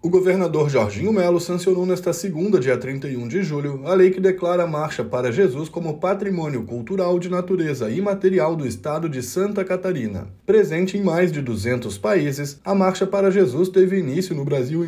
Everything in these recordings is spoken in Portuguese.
O governador Jorginho Melo sancionou nesta segunda, dia 31 de julho, a lei que declara a Marcha para Jesus como patrimônio cultural de natureza imaterial do estado de Santa Catarina. Presente em mais de 200 países, a Marcha para Jesus teve início no Brasil em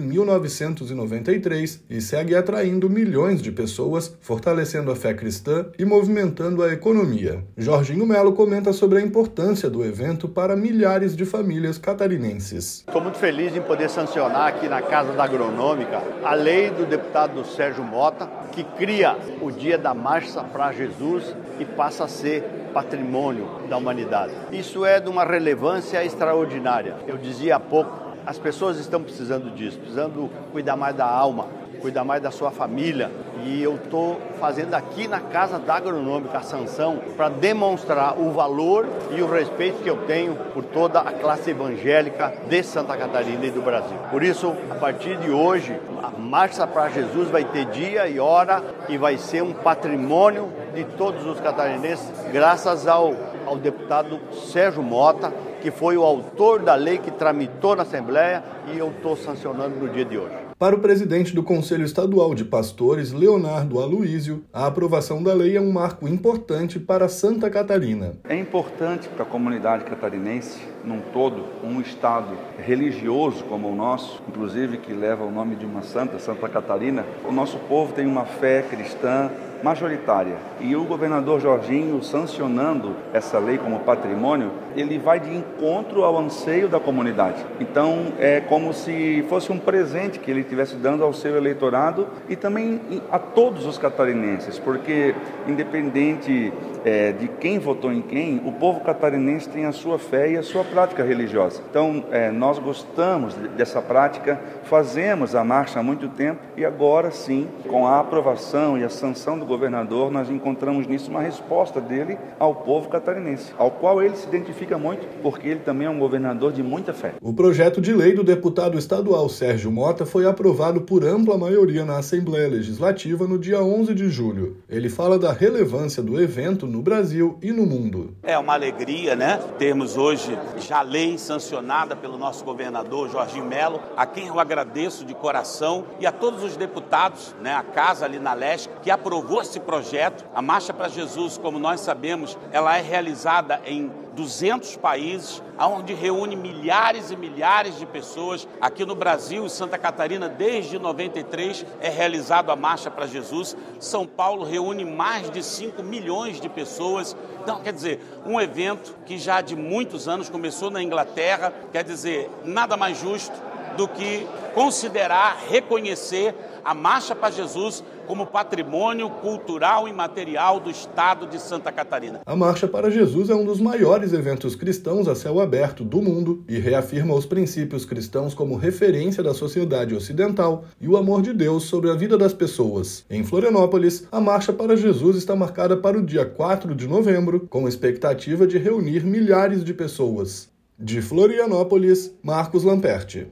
1993 e segue atraindo milhões de pessoas, fortalecendo a fé cristã e movimentando a economia. Jorginho Melo comenta sobre a importância do evento para milhares de famílias catarinenses. Estou muito feliz em poder sancionar aqui na Casa da Agronômica a lei do deputado Sérgio Mota, que cria o Dia da Marcha para Jesus e passa a ser patrimônio da humanidade. Isso é de uma relevância extraordinária. Eu dizia há pouco, as pessoas estão precisando disso, precisando cuidar mais da alma, cuidar mais da sua família. E eu estou fazendo aqui na Casa da Agronômica a sanção para demonstrar o valor e o respeito que eu tenho por toda a classe evangélica de Santa Catarina e do Brasil. Por isso, a partir de hoje, a Marcha para Jesus vai ter dia e hora e vai ser um patrimônio de todos os catarinenses, graças ao deputado Sérgio Mota, que foi o autor da lei que tramitou na Assembleia, e eu estou sancionando no dia de hoje. Para o presidente do Conselho Estadual de Pastores, Leonardo Aloísio, a aprovação da lei é um marco importante para Santa Catarina. É importante para a comunidade catarinense, num todo, um estado religioso como o nosso, inclusive que leva o nome de uma santa, Santa Catarina. O nosso povo tem uma fé cristã majoritária. E o governador Jorginho, sancionando essa lei como patrimônio, ele vai de encontro ao anseio da comunidade. Então, é como se fosse um presente que ele estivesse dando ao seu eleitorado e também a todos os catarinenses, porque, independente de quem votou em quem, o povo catarinense tem a sua fé e a sua prática religiosa. Então, nós gostamos dessa prática, fazemos a marcha há muito tempo e agora sim, com a aprovação e a sanção do governador, nós encontramos nisso uma resposta dele ao povo catarinense, ao qual ele se identifica muito, porque ele também é um governador de muita fé. O projeto de lei do deputado estadual Sérgio Mota foi aprovado por ampla maioria na Assembleia Legislativa no dia 11 de julho. Ele fala da relevância do evento no Brasil e no mundo. É uma alegria, termos hoje já lei sancionada pelo nosso governador Jorginho Melo, a quem eu agradeço de coração, e a todos os deputados, a casa ali na Leste, que aprovou esse projeto. A Marcha para Jesus, como nós sabemos, ela é realizada em 200 países, onde reúne milhares e milhares de pessoas. Aqui no Brasil e Santa Catarina, desde 93, é realizado a Marcha para Jesus. São Paulo reúne mais de 5 milhões de pessoas. Então, quer dizer, um evento que já de muitos anos começou na Inglaterra, quer dizer, nada mais justo do que considerar, reconhecer a Marcha para Jesus como patrimônio cultural e material do estado de Santa Catarina. A Marcha para Jesus é um dos maiores eventos cristãos a céu aberto do mundo e reafirma os princípios cristãos como referência da sociedade ocidental e o amor de Deus sobre a vida das pessoas. Em Florianópolis, a Marcha para Jesus está marcada para o dia 4 de novembro, com expectativa de reunir milhares de pessoas. De Florianópolis, Marcos Lamperti.